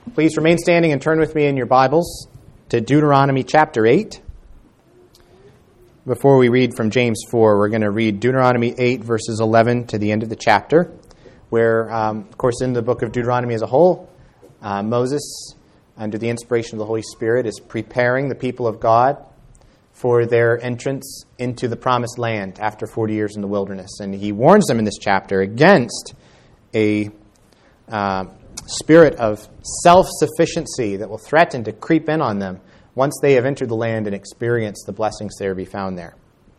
Please remain standing and turn with me in your Bibles to Deuteronomy chapter 8. Before we read from James 4, we're going to read Deuteronomy 8, verses 11 to the end of the chapter, where, of course, in the book of Deuteronomy as a whole, Moses, under the inspiration of the Holy Spirit, is preparing the people of God for their entrance into the promised land after 40 years in the wilderness. And he warns them in this chapter against a spirit of self-sufficiency that will threaten to creep in on them once they have entered the land and experienced the blessings there to be found there.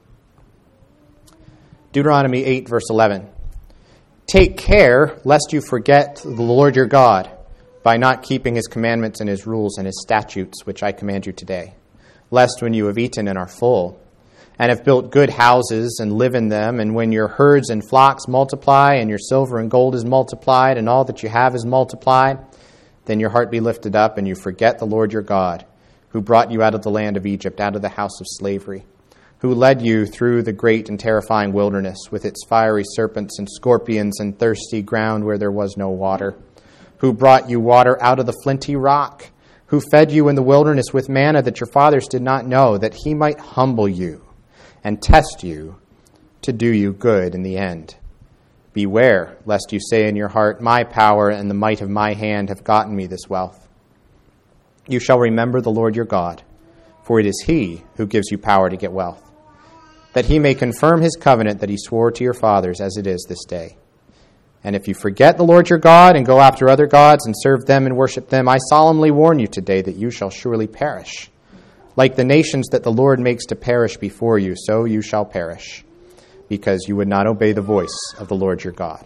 Deuteronomy 8, verse 11. Take care lest you forget the Lord your God by not keeping his commandments and his rules and his statutes, which I command you today, lest when you have eaten and are full, and have built good houses and live in them, and when your herds and flocks multiply, and your silver and gold is multiplied, and all that you have is multiplied, then your heart be lifted up, and you forget the Lord your God, who brought you out of the land of Egypt, out of the house of slavery, who led you through the great and terrifying wilderness, with its fiery serpents and scorpions and thirsty ground where there was no water, who brought you water out of the flinty rock, who fed you in the wilderness with manna that your fathers did not know, that he might humble you and test you to do you good in the end. Beware, lest you say in your heart, my power and the might of my hand have gotten me this wealth. You shall remember the Lord your God, for it is he who gives you power to get wealth, that he may confirm his covenant that he swore to your fathers as it is this day. And if you forget the Lord your God and go after other gods and serve them and worship them, I solemnly warn you today that you shall surely perish. Like the nations that the Lord makes to perish before you, so you shall perish, because you would not obey the voice of the Lord your God.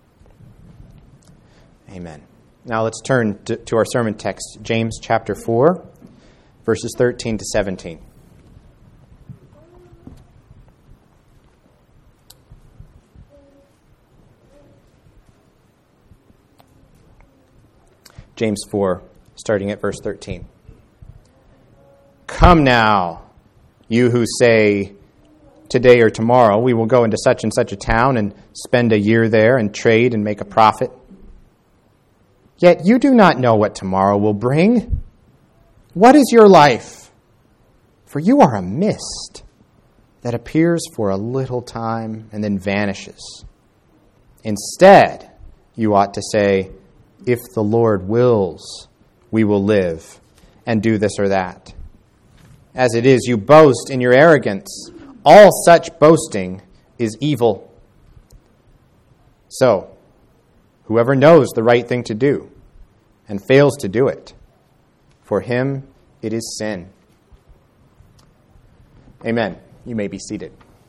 Amen. Now let's turn to our sermon text, James chapter 4, verses 13 to 17. James 4, starting at verse 13. Come now, you who say, today or tomorrow we will go into such and such a town and spend a year there and trade and make a profit. Yet you do not know what tomorrow will bring. What is your life? For you are a mist that appears for a little time and then vanishes. Instead, you ought to say, if the Lord wills, we will live and do this or that. As it is, you boast in your arrogance. All such boasting is evil. So, whoever knows the right thing to do and fails to do it, for him it is sin. Amen. You may be seated.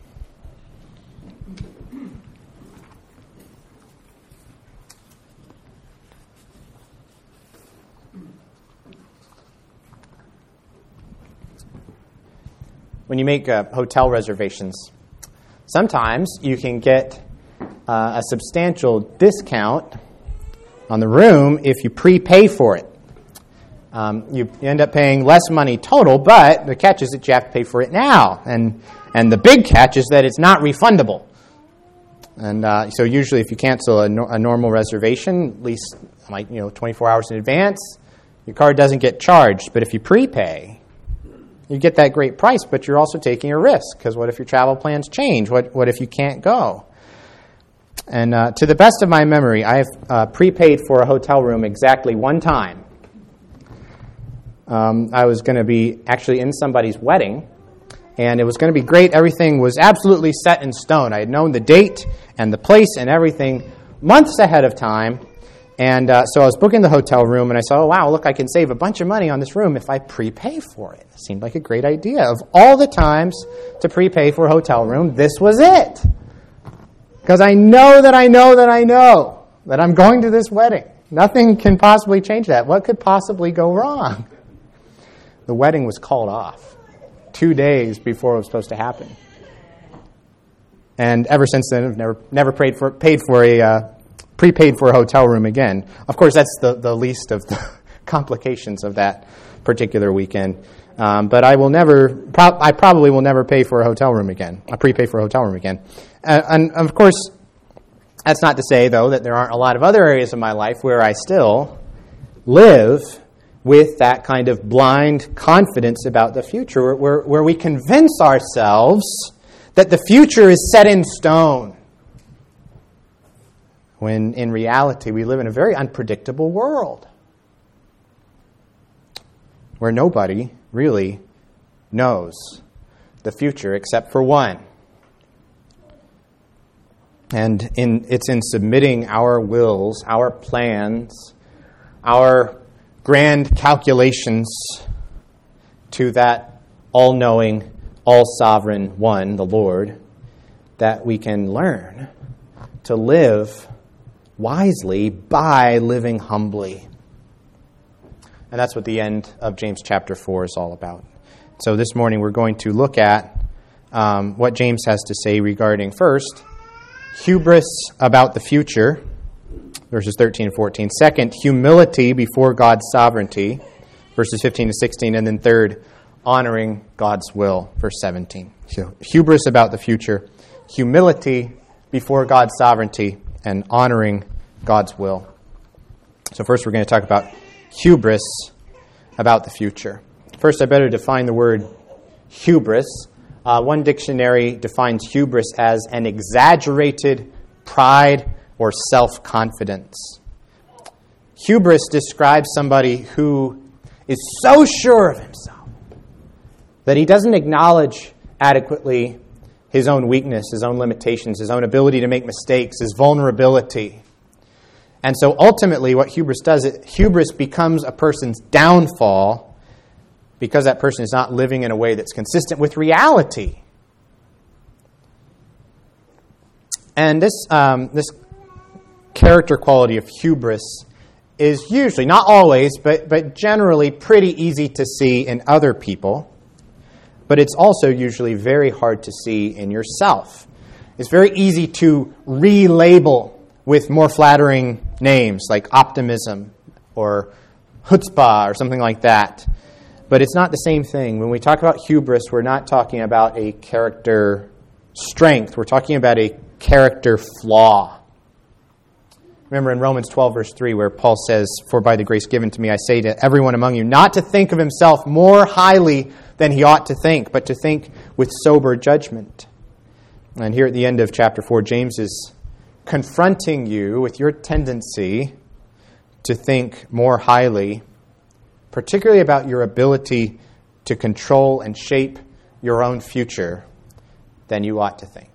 When you make hotel reservations, sometimes you can get a substantial discount on the room if you prepay for it. You end up paying less money total, but the catch is that you have to pay for it now. And the big catch is that it's not refundable. And so usually if you cancel a normal reservation, at least 24 hours in advance, your card doesn't get charged. But if you prepay, you get that great price, but you're also taking a risk, because what if your travel plans change? What if you can't go? And to the best of my memory, I have prepaid for a hotel room exactly one time. I was going to be actually in somebody's wedding, and it was going to be great. Everything was absolutely set in stone. I had known the date and the place and everything months ahead of time. And so I was booking the hotel room, and I saw, oh, wow, look, I can save a bunch of money on this room if I prepay for it. It seemed like a great idea. Of all the times to prepay for a hotel room, this was it. Because I know that I'm going to this wedding. Nothing can possibly change that. What could possibly go wrong? The wedding was called off 2 days before it was supposed to happen. And ever since then, I've never prepaid for a hotel room again. Of course, that's the least of the complications of that particular weekend. But I probably will never pay for a hotel room again. I prepay for a hotel room again. And of course, that's not to say, though, that there aren't a lot of other areas of my life where I still live with that kind of blind confidence about the future, where we convince ourselves that the future is set in stone, when in reality we live in a very unpredictable world where nobody really knows the future except for one. And it's in submitting our wills, our plans, our grand calculations to that all-knowing, all-sovereign one, the Lord, that we can learn to live wisely by living humbly. And that's what the end of James chapter 4 is all about. So this morning we're going to look at what James has to say regarding, first, hubris about the future, verses 13 and 14. Second, humility before God's sovereignty, verses 15 to 16. And then third, honoring God's will, verse 17. So hubris about the future, humility before God's sovereignty, and honoring God's will. So first we're going to talk about hubris about the future. First, I better define the word hubris. One dictionary defines hubris as an exaggerated pride or self-confidence. Hubris describes somebody who is so sure of himself that he doesn't acknowledge adequately his own weakness, his own limitations, his own ability to make mistakes, his vulnerability. And so ultimately what hubris does, hubris becomes a person's downfall because that person is not living in a way that's consistent with reality. And this character quality of hubris is usually, not always, but generally pretty easy to see in other people. But it's also usually very hard to see in yourself. It's very easy to relabel with more flattering names like optimism or chutzpah or something like that. But it's not the same thing. When we talk about hubris, we're not talking about a character strength. We're talking about a character flaw. Remember in Romans 12, verse 3, where Paul says, "For by the grace given to me, I say to everyone among you, not to think of himself more highly than he ought to think, but to think with sober judgment." And here at the end of chapter 4, James is confronting you with your tendency to think more highly, particularly about your ability to control and shape your own future than you ought to think.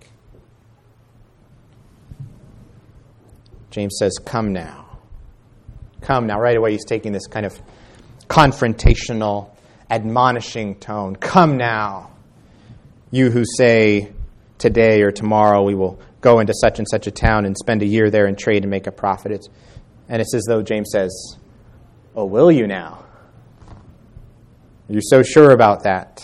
James says, "Come now." Come now. Right away he's taking this kind of confrontational, admonishing tone. Come now, you who say today or tomorrow we will go into such and such a town and spend a year there and trade and make a profit. And it's as though James says, "Oh, will you now? You're so sure about that."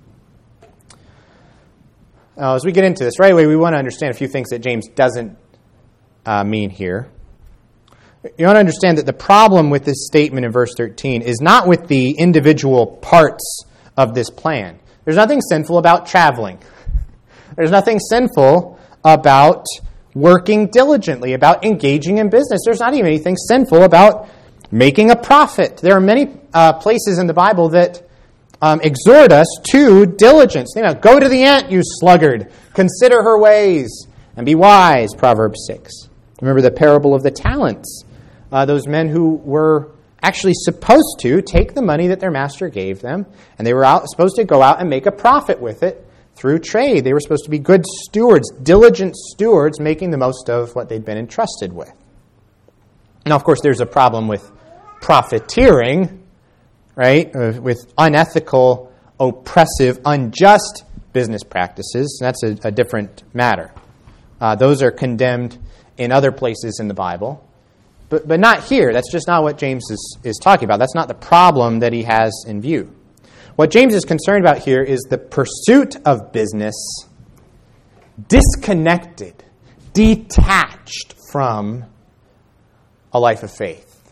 Now, as we get into this, right away we want to understand a few things that James doesn't mean here. You want to understand that the problem with this statement in verse 13 is not with the individual parts of this plan. There's nothing sinful about traveling. There's nothing sinful about working diligently, about engaging in business. There's not even anything sinful about making a profit. There are many places in the Bible that exhort us to diligence. Go to the ant, you sluggard. Consider her ways and be wise, Proverbs 6. Remember the parable of the talents. Those men who were actually supposed to take the money that their master gave them, and they were supposed to go out and make a profit with it through trade. They were supposed to be good stewards, diligent stewards, making the most of what they'd been entrusted with. Now, of course, there's a problem with profiteering, right? With unethical, oppressive, unjust business practices. That's a different matter. Those are condemned in other places in the Bible. But not here. That's just not what James is talking about. That's not the problem that he has in view. What James is concerned about here is the pursuit of business disconnected, detached from a life of faith.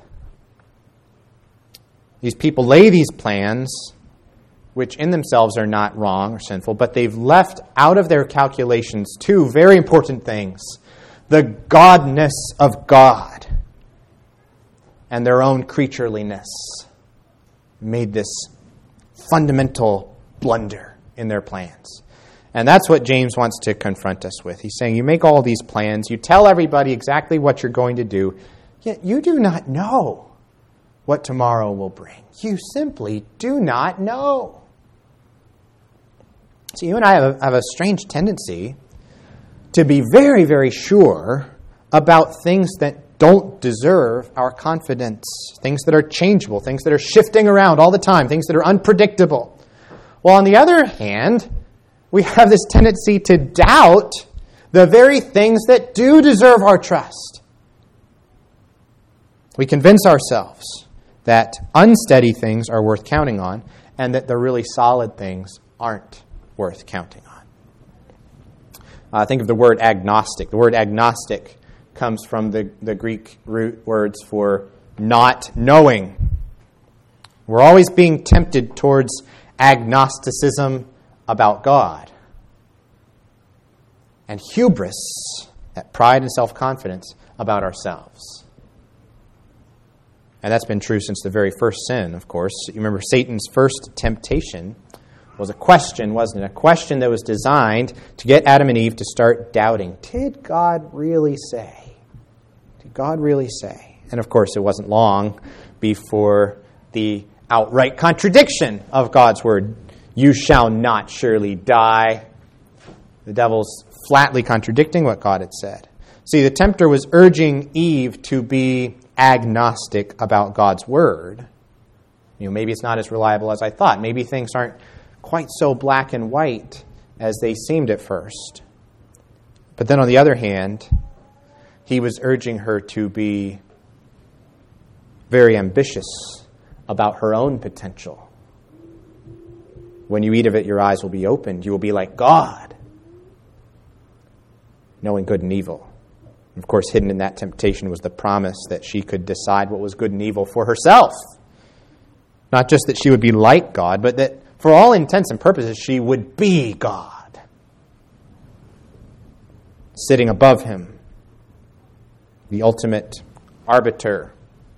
These people lay these plans, which in themselves are not wrong or sinful, but they've left out of their calculations two very important things: the godness of God and their own creatureliness made this fundamental blunder in their plans. And that's what James wants to confront us with. He's saying, you make all these plans, you tell everybody exactly what you're going to do, yet you do not know what tomorrow will bring. You simply do not know. So you and I have a strange tendency to be very, very sure about things that don't deserve our confidence, things that are changeable, things that are shifting around all the time, things that are unpredictable. While on the other hand, we have this tendency to doubt the very things that do deserve our trust. We convince ourselves that unsteady things are worth counting on and that the really solid things aren't worth counting on. Think of the word agnostic. The word agnostic comes from the Greek root words for not knowing. We're always being tempted towards agnosticism about God. And hubris, that pride and self-confidence, about ourselves. And that's been true since the very first sin, of course. You remember Satan's first temptation was a question, wasn't it? A question that was designed to get Adam and Eve to start doubting. Did God really say? Did God really say? And of course, it wasn't long before the outright contradiction of God's word. You shall not surely die. The devil's flatly contradicting what God had said. See, the tempter was urging Eve to be agnostic about God's word. Maybe it's not as reliable as I thought. Maybe things aren't quite so black and white as they seemed at first. But then on the other hand, he was urging her to be very ambitious about her own potential. When you eat of it, your eyes will be opened. You will be like God, knowing good and evil. Of course, hidden in that temptation was the promise that she could decide what was good and evil for herself. Not just that she would be like God, but that for all intents and purposes, she would be God, sitting above him, the ultimate arbiter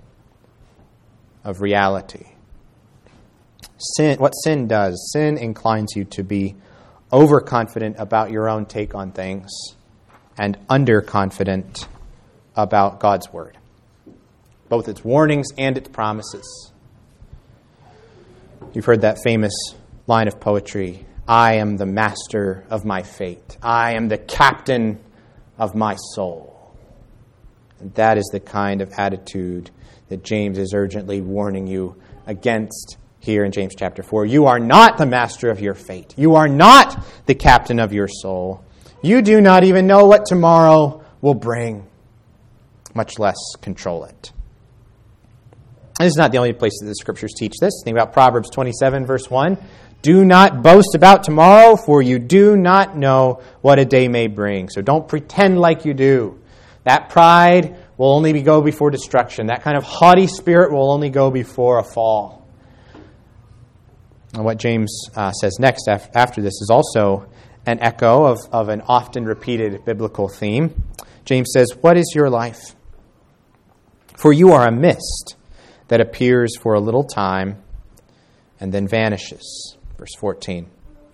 of reality. What sin does, sin inclines you to be overconfident about your own take on things and underconfident about God's word, both its warnings and its promises. You've heard that famous line of poetry, I am the master of my fate. I am the captain of my soul. And that is the kind of attitude that James is urgently warning you against here in James chapter 4. You are not the master of your fate. You are not the captain of your soul. You do not even know what tomorrow will bring, much less control it. And this is not the only place that the Scriptures teach this. Think about Proverbs 27, verse 1. Do not boast about tomorrow, for you do not know what a day may bring. So don't pretend like you do. That pride will only go before destruction. That kind of haughty spirit will only go before a fall. And what James says next after this is also an echo of an often repeated biblical theme. James says, what is your life? For you are a mist that appears for a little time and then vanishes. Verse 14.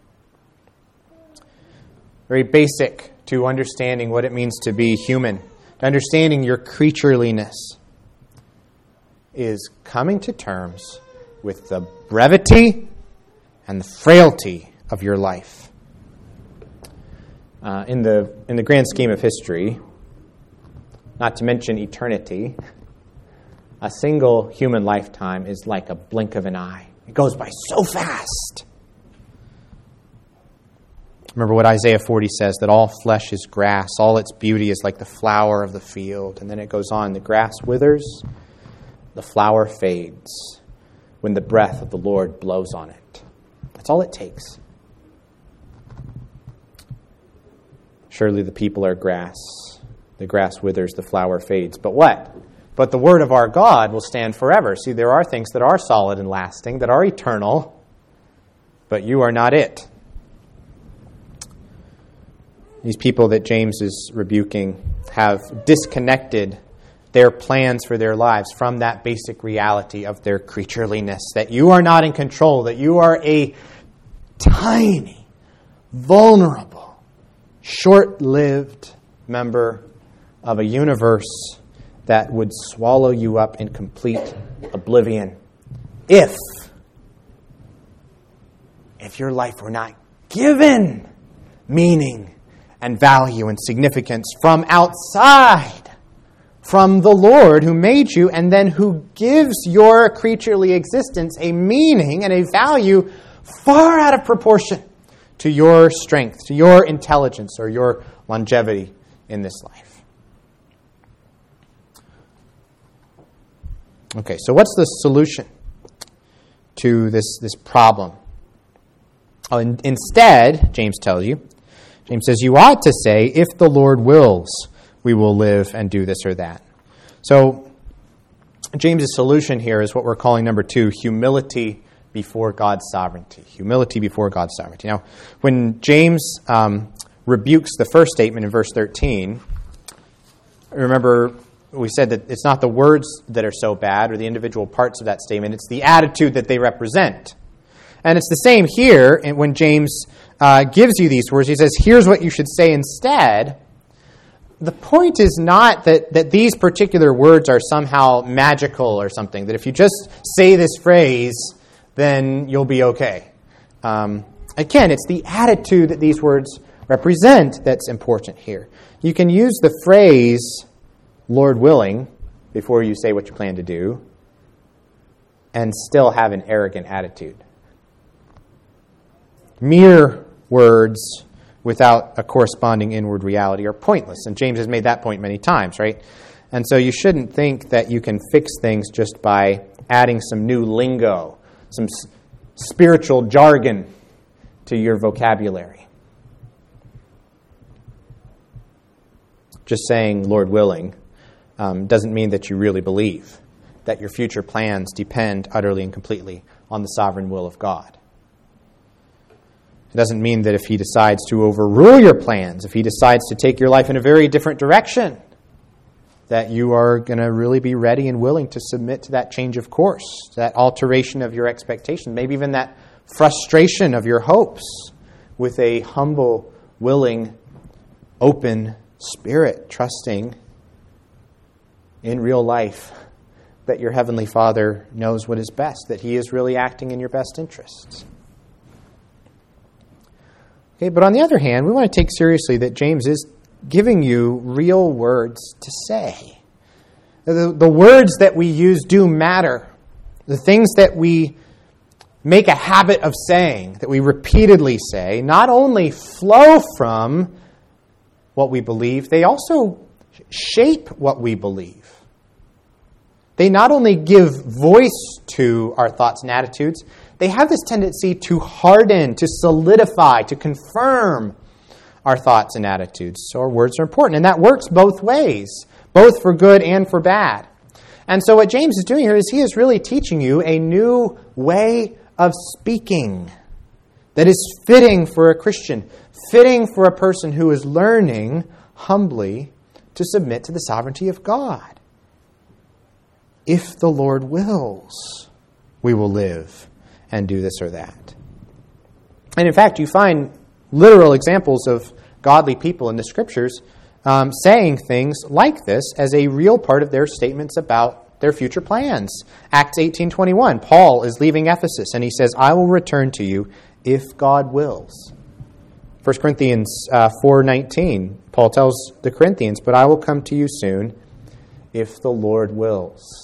Very basic to understanding what it means to be human, to understanding your creatureliness, is coming to terms with the brevity and the frailty of your life. In the grand scheme of history, not to mention eternity, a single human lifetime is like a blink of an eye. It goes by so fast. Remember what Isaiah 40 says, that all flesh is grass, all its beauty is like the flower of the field. And then it goes on, the grass withers, the flower fades, when the breath of the Lord blows on it. That's all it takes. Surely the people are grass. The grass withers, the flower fades. But what? But the word of our God will stand forever. See, there are things that are solid and lasting, that are eternal, but you are not it. These people that James is rebuking have disconnected their plans for their lives from that basic reality of their creatureliness, that you are not in control, that you are a tiny, vulnerable, short-lived member of a universe that would swallow you up in complete oblivion if your life were not given meaning and value and significance from outside, from the Lord who made you and then who gives your creaturely existence a meaning and a value far out of proportion to your strength, to your intelligence, or your longevity in this life. Okay, so what's the solution to this problem? Instead, James tells you, James says, you ought to say, if the Lord wills, we will live and do this or that. So, James's solution here is what we're calling number 2, humility before God's sovereignty. Humility before God's sovereignty. Now, when James rebukes the first statement in verse 13, remember we said that it's not the words that are so bad or the individual parts of that statement, it's the attitude that they represent. And it's the same here when James gives you these words. He says, here's what you should say instead. The point is not that these particular words are somehow magical or something, that if you just say this phrase, then you'll be okay. Again, it's the attitude that these words represent that's important here. You can use the phrase, Lord willing, before you say what you plan to do, and still have an arrogant attitude. Mere words without a corresponding inward reality are pointless. And James has made that point many times, right? And so you shouldn't think that you can fix things just by adding some new lingo, some spiritual jargon to your vocabulary. Just saying, Lord willing, doesn't mean that you really believe that your future plans depend utterly and completely on the sovereign will of God. It doesn't mean that if he decides to overrule your plans, if he decides to take your life in a very different direction, that you are going to really be ready and willing to submit to that change of course, that alteration of your expectation, maybe even that frustration of your hopes with a humble, willing, open spirit, trusting in real life that your Heavenly Father knows what is best, that he is really acting in your best interests. Okay, but on the other hand, we want to take seriously that James is giving you real words to say. The words that we use do matter. The things that we make a habit of saying, that we repeatedly say, not only flow from what we believe, they also shape what we believe. They not only give voice to our thoughts and attitudes, they have this tendency to harden, to solidify, to confirm our thoughts and attitudes. So our words are important. And that works both ways, both for good and for bad. And so what James is doing here is he is really teaching you a new way of speaking that is fitting for a Christian, fitting for a person who is learning humbly to submit to the sovereignty of God. If the Lord wills, we will live and do this or that. And in fact, you find literal examples of godly people in the Scriptures saying things like this as a real part of their statements about their future plans. Acts 18:21, Paul is leaving Ephesus and he says, I will return to you if God wills. 1 Corinthians 4:19, Paul tells the Corinthians, but I will come to you soon if the Lord wills.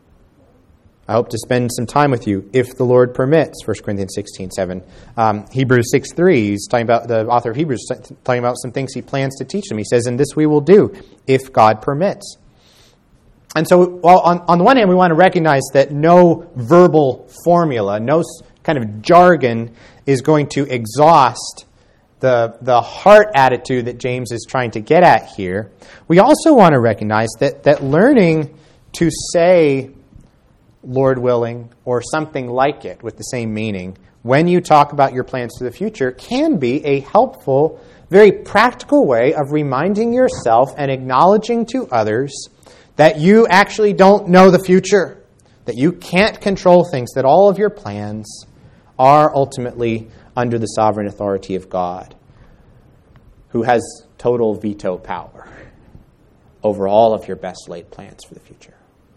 I hope to spend some time with you if the Lord permits, 1 Corinthians 16:7. Hebrews 6:3, he's talking about, the author of Hebrews talking about some things he plans to teach them. He says, and this we will do if God permits. And so while on the one hand, we want to recognize that no verbal formula, no kind of jargon is going to exhaust the heart attitude that James is trying to get at here. We also want to recognize that learning to say Lord willing, or something like it with the same meaning, when you talk about your plans for the future, can be a helpful, very practical way of reminding yourself and acknowledging to others that you actually don't know the future, that you can't control things, that all of your plans are ultimately under the sovereign authority of God, who has total veto power over all of your best laid plans for the future.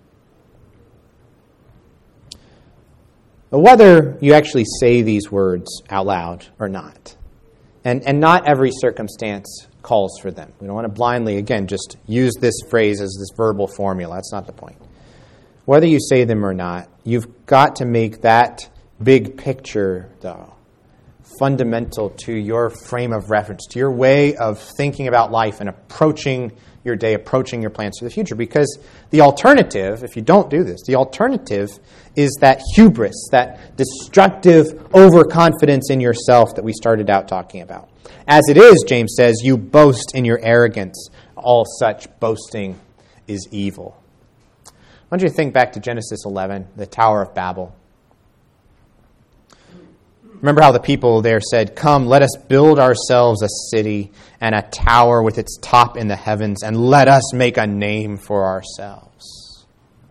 But whether you actually say these words out loud or not, and not every circumstance calls for them. We don't want to blindly, again, just use this phrase as this verbal formula. That's not the point. Whether you say them or not, you've got to make that big picture, though, fundamental to your frame of reference, to your way of thinking about life and approaching your day, approaching your plans for the future. Because the alternative, if you don't do this, the alternative is that hubris, that destructive overconfidence in yourself that we started out talking about. As it is, James says, you boast in your arrogance. All such boasting is evil. I want you to think back to Genesis 11, the Tower of Babel. Remember how the people there said, "Come, let us build ourselves a city and a tower with its top in the heavens, and let us make a name for ourselves."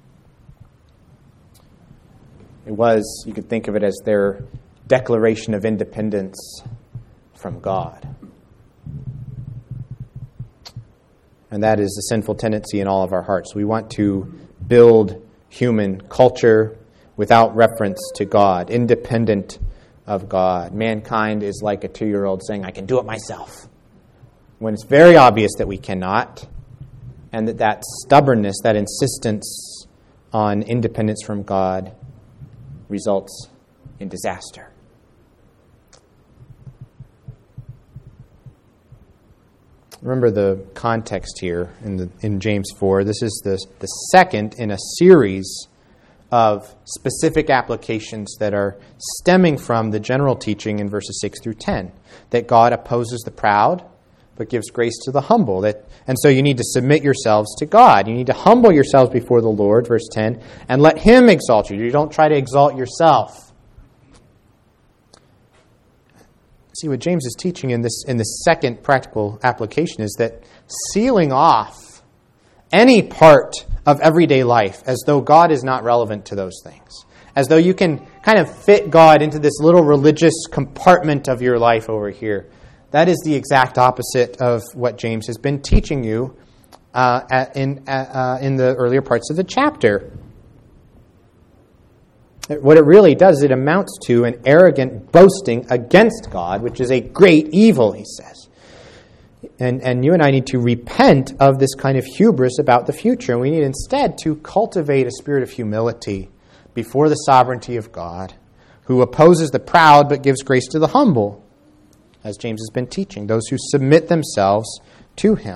It was, you could think of it as their declaration of independence from God. And that is a sinful tendency in all of our hearts. We want to build human culture without reference to God, independent of God. Mankind is like a 2-year-old saying, "I can do it myself," when it's very obvious that we cannot, and that stubbornness, that insistence on independence from God results in disaster. Remember the context here in James 4. This is the second in a series of specific applications that are stemming from the general teaching in verses 6 through 10, that God opposes the proud but gives grace to the humble. And so you need to submit yourselves to God. You need to humble yourselves before the Lord, verse 10, and let Him exalt you. You don't try to exalt yourself. See, what James is teaching in this second practical application is that sealing off any part of everyday life as though God is not relevant to those things, as though you can kind of fit God into this little religious compartment of your life over here, that is the exact opposite of what James has been teaching you in the earlier parts of the chapter. What it really does, it amounts to an arrogant boasting against God, which is a great evil, he says. And you and I need to repent of this kind of hubris about the future. And we need instead to cultivate a spirit of humility before the sovereignty of God, who opposes the proud but gives grace to the humble, as James has been teaching, those who submit themselves to Him.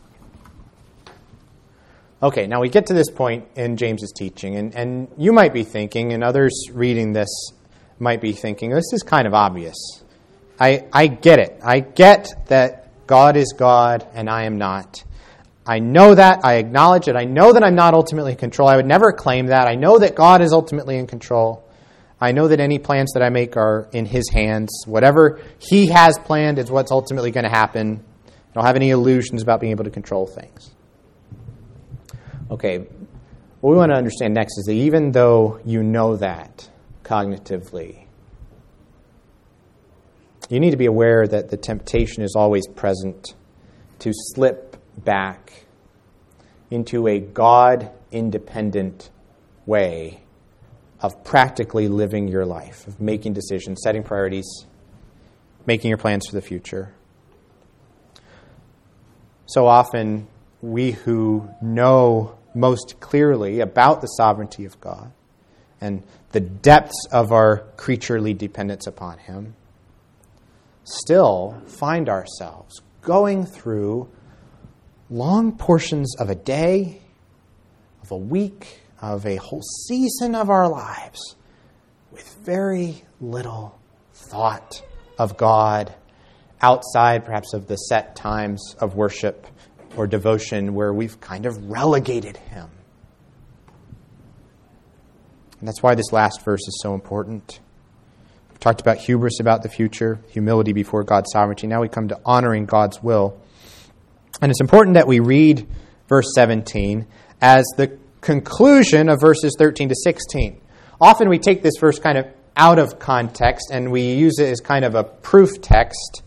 Okay, now we get to this point in James's teaching, and you might be thinking, and others reading this might be thinking, this is kind of obvious. I get it. I get that God is God and I am not. I know that. I acknowledge it. I know that I'm not ultimately in control. I would never claim that. I know that God is ultimately in control. I know that any plans that I make are in His hands. Whatever He has planned is what's ultimately going to happen. I don't have any illusions about being able to control things. Okay, what we want to understand next is that even though you know that cognitively, you need to be aware that the temptation is always present to slip back into a God-independent way of practically living your life, of making decisions, setting priorities, making your plans for the future. So often, we who know most clearly about the sovereignty of God and the depths of our creaturely dependence upon Him, still find ourselves going through long portions of a day, of a week, of a whole season of our lives with very little thought of God outside perhaps of the set times of worship or devotion where we've kind of relegated Him. And that's why this last verse is so important. We've talked about hubris about the future, humility before God's sovereignty. Now we come to honoring God's will. And it's important that we read verse 17 as the conclusion of verses 13 to 16. Often we take this verse kind of out of context and we use it as kind of a proof text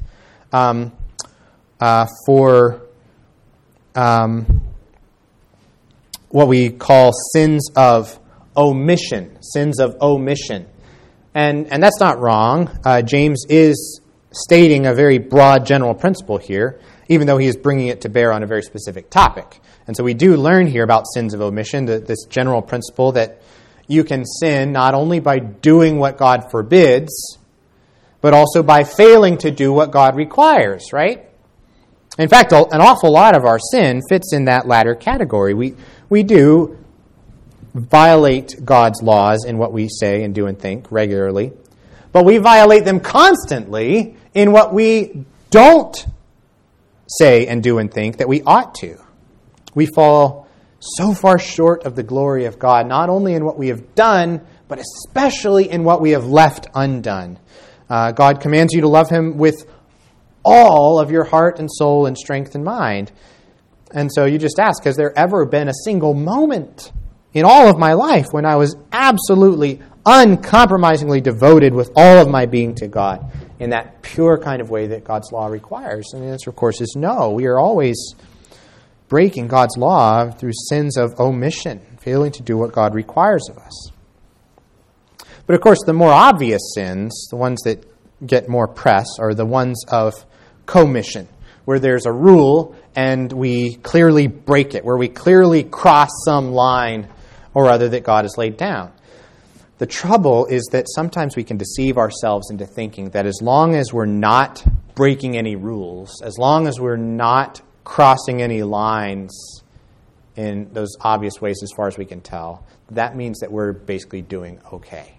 for what we call sins of omission. Sins of omission. And that's not wrong. James is stating a very broad general principle here, even though he is bringing it to bear on a very specific topic. And so we do learn here about sins of omission, this general principle that you can sin not only by doing what God forbids, but also by failing to do what God requires, right? In fact, an awful lot of our sin fits in that latter category. We do violate God's laws in what we say and do and think regularly, but we violate them constantly in what we don't say and do and think that we ought to. We fall so far short of the glory of God, not only in what we have done, but especially in what we have left undone. God commands you to love Him with all of your heart and soul and strength and mind. And so you just ask, has there ever been a single moment in all of my life when I was absolutely, uncompromisingly devoted with all of my being to God in that pure kind of way that God's law requires? And the answer, of course, is no. We are always breaking God's law through sins of omission, failing to do what God requires of us. But of course, the more obvious sins, the ones that get more press, are the ones of commission, where there's a rule and we clearly break it, where we clearly cross some line or other that God has laid down. The trouble is that sometimes we can deceive ourselves into thinking that as long as we're not breaking any rules, as long as we're not crossing any lines in those obvious ways as far as we can tell, that means that we're basically doing okay.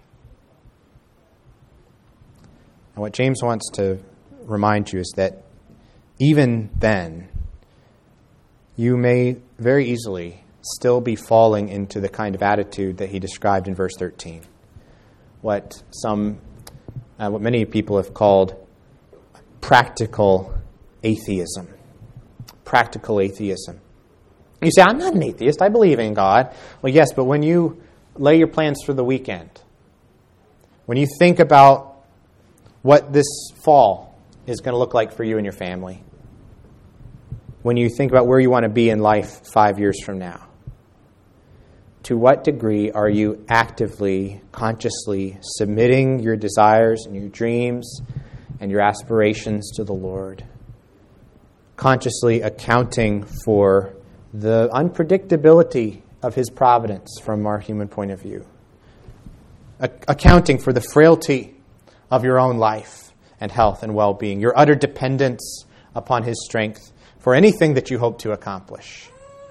And what James wants to remind you is that even then, you may very easily still be falling into the kind of attitude that he described in verse 13. What many people have called practical atheism. Practical atheism. You say, I'm not an atheist, I believe in God. Well, yes, but when you lay your plans for the weekend, when you think about what this fall is going to look like for you and your family, when you think about where you want to be in life 5 years from now, to what degree are you actively, consciously submitting your desires and your dreams and your aspirations to the Lord? Consciously accounting for the unpredictability of His providence from our human point of view. Accounting for the frailty of your own life and health and well-being, your utter dependence upon His strength for anything that you hope to accomplish.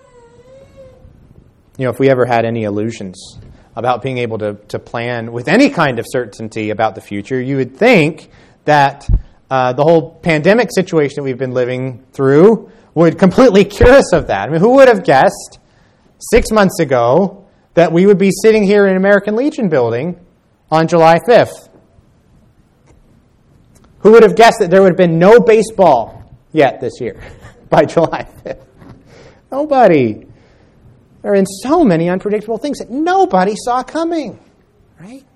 You know, if we ever had any illusions about being able to plan with any kind of certainty about the future, you would think that the whole pandemic situation that we've been living through would completely cure us of that. I mean, who would have guessed 6 months ago that we would be sitting here in American Legion building on July 5th? Who would have guessed that there would have been no baseball yet this year by July 5th? Nobody. There are so many unpredictable things that nobody saw coming, right?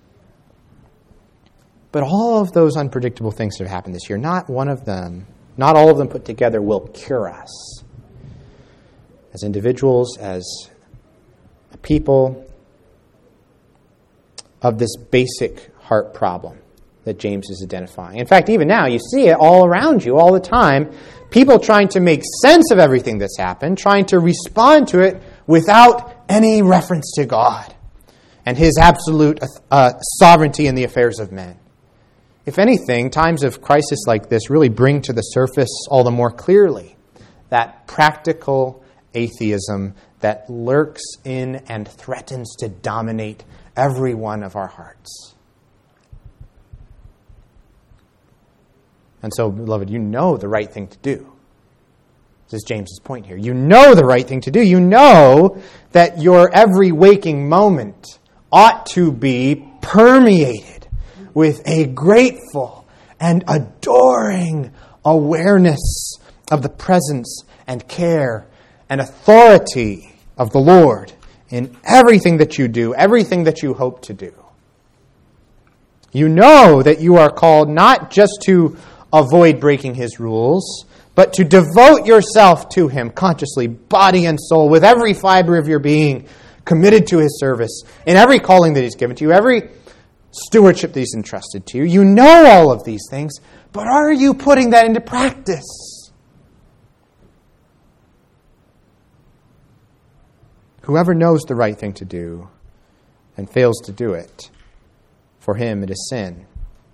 But all of those unpredictable things that have happened this year, not one of them, not all of them put together will cure us. As individuals, as a people, of this basic heart problem that James is identifying. In fact, even now, you see it all around you all the time. People trying to make sense of everything that's happened, trying to respond to it without any reference to God and His absolute sovereignty in the affairs of men. If anything, times of crisis like this really bring to the surface all the more clearly that practical atheism that lurks in and threatens to dominate every one of our hearts. And so, beloved, you know the right thing to do. This is James's point here. You know the right thing to do. You know that your every waking moment ought to be permeated with a grateful and adoring awareness of the presence and care and authority of the Lord in everything that you do, everything that you hope to do. You know that you are called not just to avoid breaking His rules, but to devote yourself to Him consciously, body and soul, with every fiber of your being committed to His service, in every calling that He's given to you, every stewardship that He's entrusted to you. You know all of these things, but are you putting that into practice? Whoever knows the right thing to do and fails to do it, for him it is sin.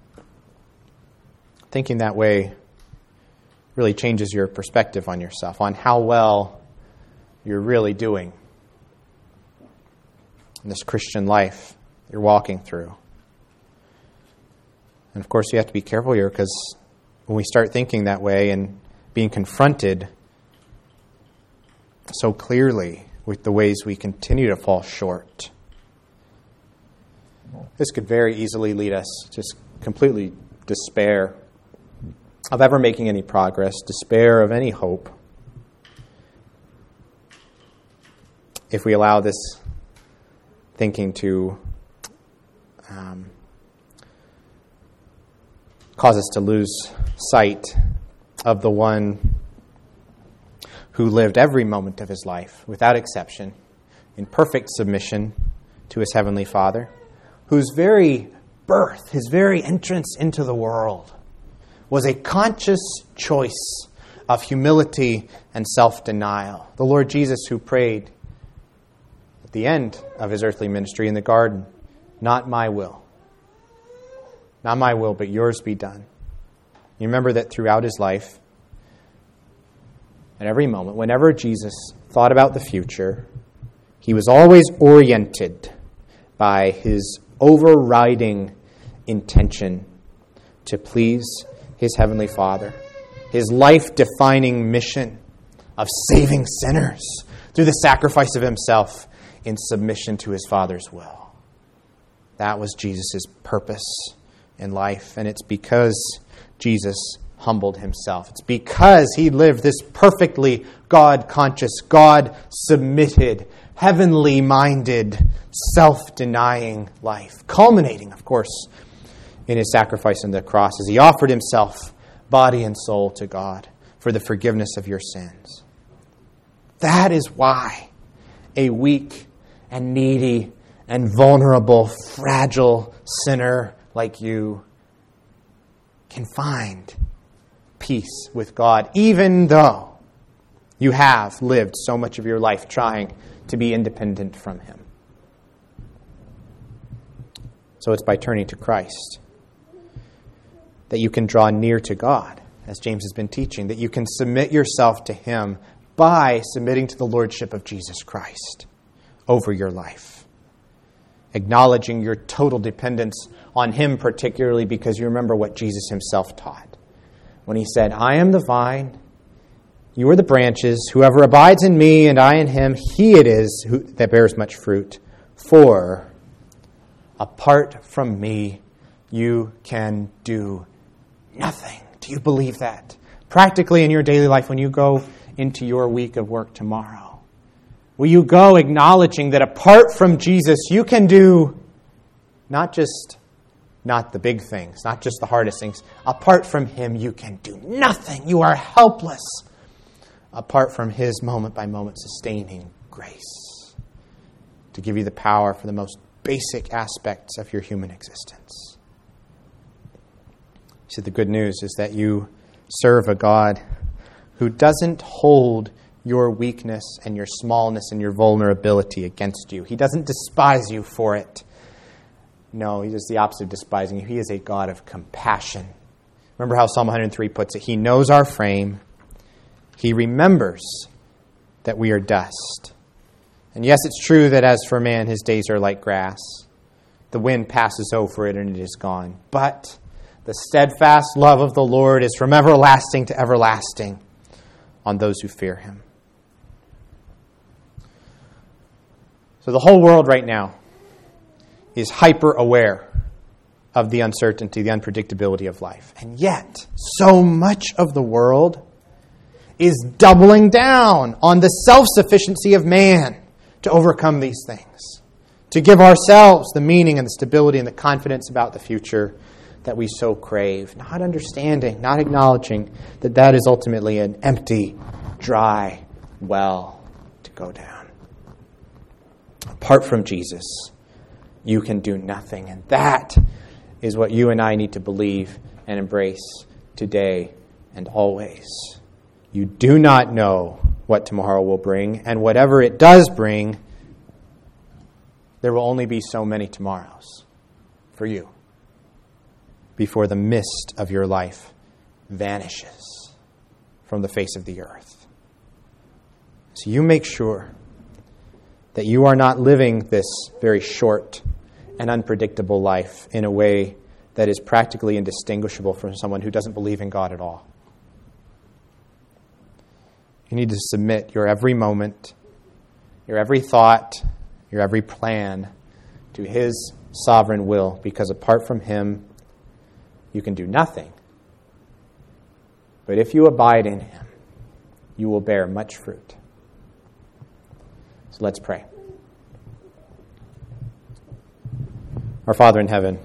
Thinking that way really changes your perspective on yourself, on how well you're really doing in this Christian life you're walking through. And of course, you have to be careful here, because when we start thinking that way and being confronted so clearly with the ways we continue to fall short, this could very easily lead us to just completely despair of ever making any progress, despair of any hope, if we allow this thinking to cause us to lose sight of the one who lived every moment of his life, without exception, in perfect submission to his heavenly Father, whose very birth, his very entrance into the world, was a conscious choice of humility and self-denial. The Lord Jesus, who prayed at the end of his earthly ministry in the garden, "Not my will. Not my will, but yours be done." You remember that throughout his life, at every moment, whenever Jesus thought about the future, he was always oriented by his overriding intention to please his heavenly Father, his life-defining mission of saving sinners through the sacrifice of himself in submission to his Father's will. That was Jesus' purpose in life, and it's because Jesus humbled himself. It's because he lived this perfectly God-conscious, God-submitted, heavenly-minded, self-denying life, culminating, of course, in his sacrifice on the cross as he offered himself, body and soul, to God for the forgiveness of your sins. That is why a weak and needy and vulnerable, fragile sinner like you can find peace with God, even though you have lived so much of your life trying to be independent from him. So it's by turning to Christ that you can draw near to God, as James has been teaching, that you can submit yourself to him by submitting to the lordship of Jesus Christ over your life, acknowledging your total dependence on him, particularly because you remember what Jesus himself taught when he said, "I am the vine, you are the branches. Whoever abides in me and I in him, he it is that bears much fruit. For apart from me, you can do nothing." Do you believe that? Practically in your daily life, when you go into your week of work tomorrow, will you go acknowledging that apart from Jesus, you can do not the big things, not just the hardest things. Apart from him, you can do nothing. You are helpless apart from his moment-by-moment sustaining grace to give you the power for the most basic aspects of your human existence. See, the good news is that you serve a God who doesn't hold your weakness and your smallness and your vulnerability against you. He doesn't despise you for it. No, he does the opposite of despising you. He is a God of compassion. Remember how Psalm 103 puts it. He knows our frame. He remembers that we are dust. And yes, it's true that as for man, his days are like grass. The wind passes over it and it is gone. But the steadfast love of the Lord is from everlasting to everlasting on those who fear him. So the whole world right now is hyper aware of the uncertainty, the unpredictability of life. And yet, so much of the world is doubling down on the self-sufficiency of man, to overcome these things, to give ourselves the meaning and the stability and the confidence about the future that we so crave, not understanding, not acknowledging that that is ultimately an empty, dry well to go down. Apart from Jesus, you can do nothing, and that is what you and I need to believe and embrace today and always. You do not know what tomorrow will bring, and whatever it does bring, there will only be so many tomorrows for you before the mist of your life vanishes from the face of the earth. So you make sure that you are not living this very short and unpredictable life in a way that is practically indistinguishable from someone who doesn't believe in God at all. You need to submit your every moment, your every thought, your every plan to His sovereign will, because apart from Him, you can do nothing. But if you abide in Him, you will bear much fruit. So let's pray. Our Father in heaven,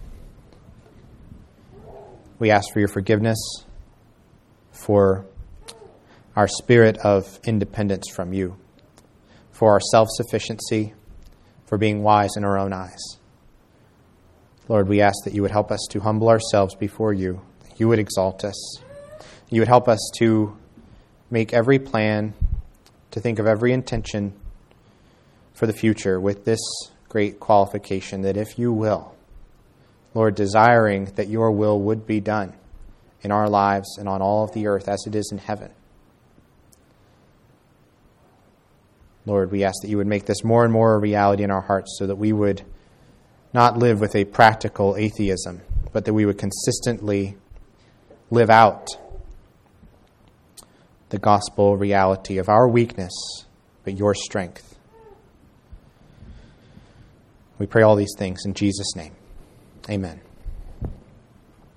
we ask for your forgiveness for our spirit of independence from you, for our self-sufficiency, for being wise in our own eyes. Lord, we ask that you would help us to humble ourselves before you, that you would exalt us, you would help us to make every plan, to think of every intention for the future with this great qualification, that if you will, Lord, desiring that your will would be done in our lives and on all of the earth as it is in heaven. Lord, we ask that you would make this more and more a reality in our hearts so that we would not live with a practical atheism, but that we would consistently live out the gospel reality of our weakness, but your strength. We pray all these things in Jesus' name. Amen.